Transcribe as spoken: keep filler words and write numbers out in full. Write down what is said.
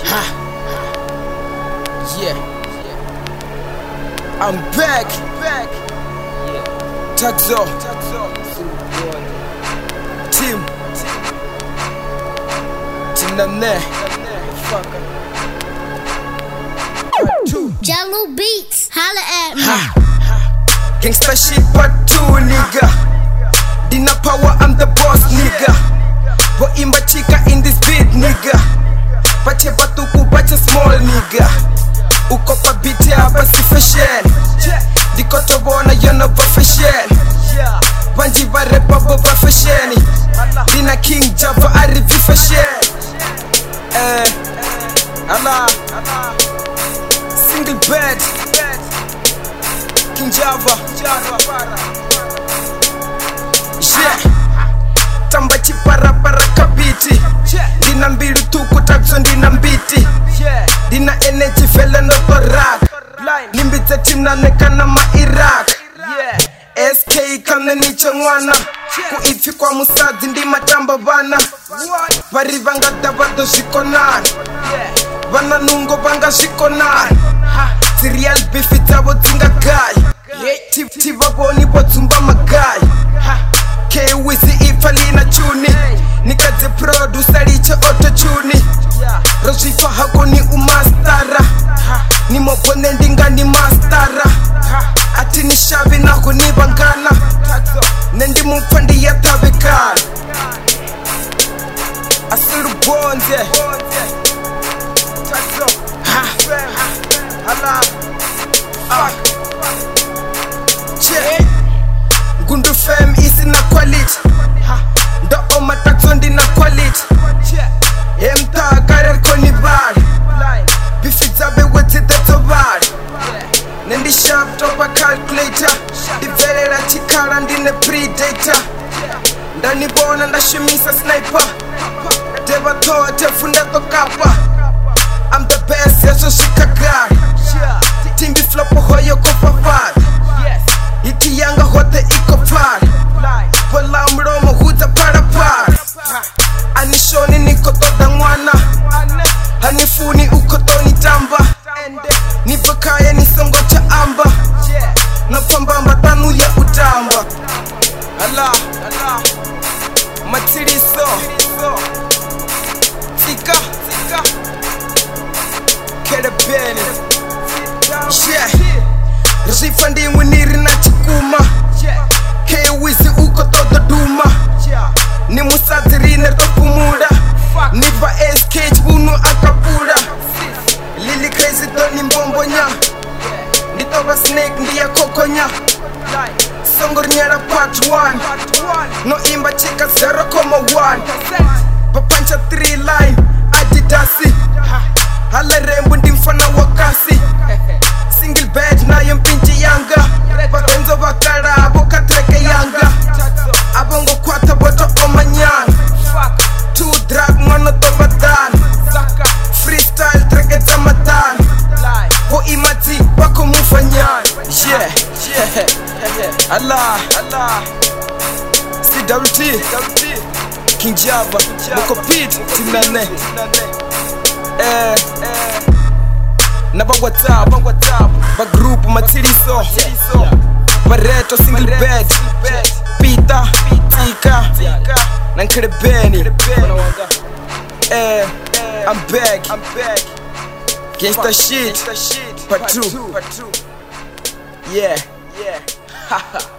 Ha. Yeah. I'm back. Back. Yeah. Taxo. Team. Tinane. Fucker. Jello Beats, holla at me. Ha. Gangsta shit part two, nigga. Dina power, I'm the boss, nigga. Bo imba chika in this beat, nigga. Pache batuku, pache small, nigga. Uko pa beat hapa si fashion. Diko tobona yono pa fashion. Banji ba repa bo pa fashion. Dina king java arifi fashion. Eh, ala single bed. King Java, yeah. Tamba chipara para kabiti. Dina mbilu tuku takso ndina mbiti. Dina energy fele no torak. Limbite chimna nekana ma Iraq. S K kane nicho ngwana. Kuifi kwa musazi ndi matamba bana. Vari vanga dabado shikonan. Vana nungo vanga shikonan. Serial beef itabo tinga guy. Tiva boni botsumba magai. K Wizzy ifalina chuni. Nikaze producer liche auto tune. Roshifa hako ni umastara. Ni mopone ndinga ni mastara. Ati ni shavi na kuni bangana. Nendi mupandi ya tabekana. Asiru bonze. Ha. Hala. Ah. Yeah. Gundu fam isi na quality. Ndo oma taxo ndi na quality. Emta karer koni bad. Bifita be weti deto bad. Nendi sharp topa calculator. Divelera chikara ndine predator. Ndani bona ndashimisa sniper. Deva tote funda tokapa. I'm the best, yeso shikagari. Timbi flopo hoyo kopa fad. Iti yanga hote iko par. Pola mromo huta para par. Anishoni niko toda mwana. Hanifuni uko toni tamba. Nipakaye nisongo cha amba. Napambamba tanu ya utamba. Ala, ala Matiriso Tika, tika Kede Benny. Yeah. Rifandi winiri na chikuma. K Wizzy uko todo duma. Ni musatiri nerto pumuda. Nipa S K bunu akapura. Lili crazy doni mbombonya. Nitoba snake ndiya kokonya. Songor nyara part one. No imba chika zero comma one. Papancha three line Adidasi. Hala rembu ndi mfana wakasi. Single bed na yempinchi yanga. Bakenzo bakara aboka treke yanga. Abongo kwata boto omanyang. Two drag mano to badan. Freestyle treke tamatan. Ho imati bako mufanyan. Yeah, yeah. Allah, Allah. C W T, King Java, Moko Pete, Tinane. Eh, eh. Naba WhatsApp, ba group Matiriso, Barreto single bed, Pita, Tika, Nankere Benny. Eh, I'm back, Gangsta shit, part two. Yeah, yeah.